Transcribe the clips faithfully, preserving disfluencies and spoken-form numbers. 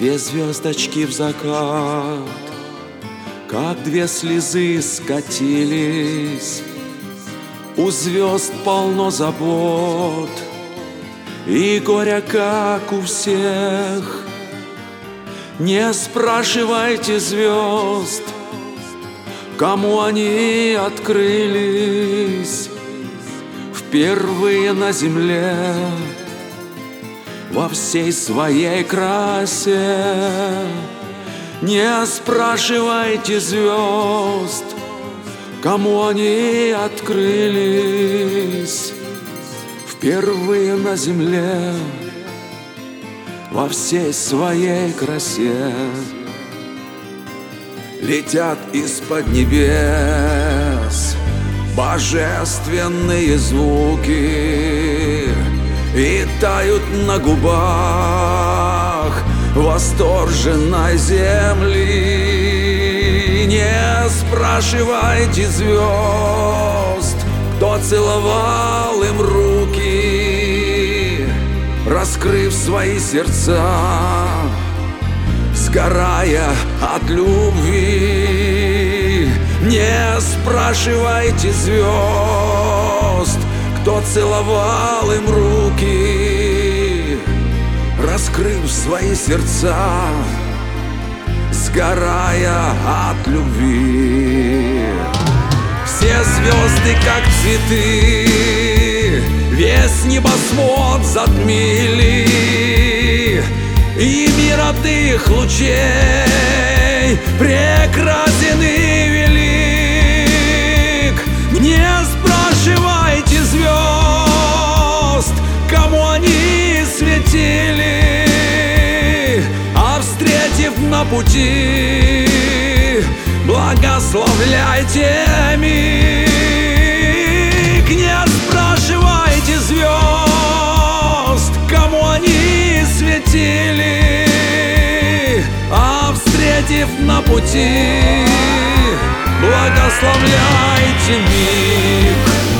Две звездочки в закат, как две слезы скатились. У звезд полно забот и горя, как у всех. Не спрашивайте звезд, кому они открылись впервые на земле во всей своей красе. Не спрашивайте звезд, кому они открылись впервые на земле во всей своей красе. Летят из-под небес божественные звуки и тают на губах восторженной земли. Не спрашивайте звезд, кто целовал им руки, раскрыв свои сердца, сгорая от любви. Не спрашивайте звезд, кто целовал им руки, раскрыв свои сердца, сгорая от любви. Все звезды, как цветы, весь небосвод затмили, и мир от их лучей прекрасен и велик. Не спрашивайте звезд, кому они светили, а встретив на пути, благословляйте миг. Не спрашивайте звезд, кому они светили, а встретив на пути, благословляйте миг.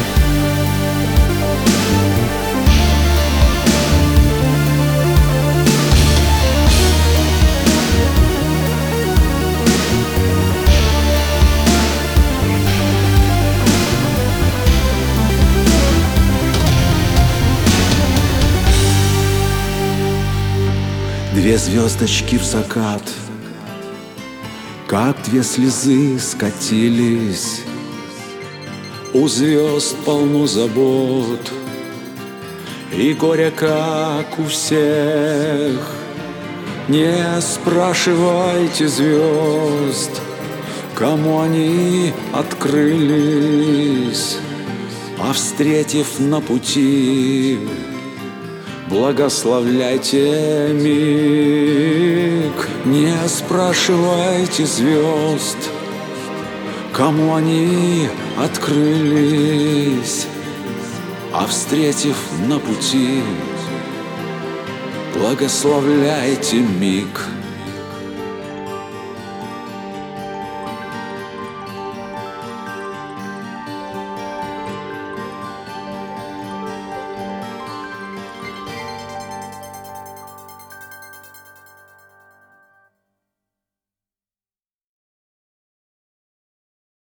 Две звездочки в закат, как две слезы скатились. У звезд полно забот и горя, как у всех. Не спрашивайте звезд, кому они открылись, а встретив на пути, благословляйте миг. Не спрашивайте звезд, кому они открылись, а встретив на пути, благословляйте миг.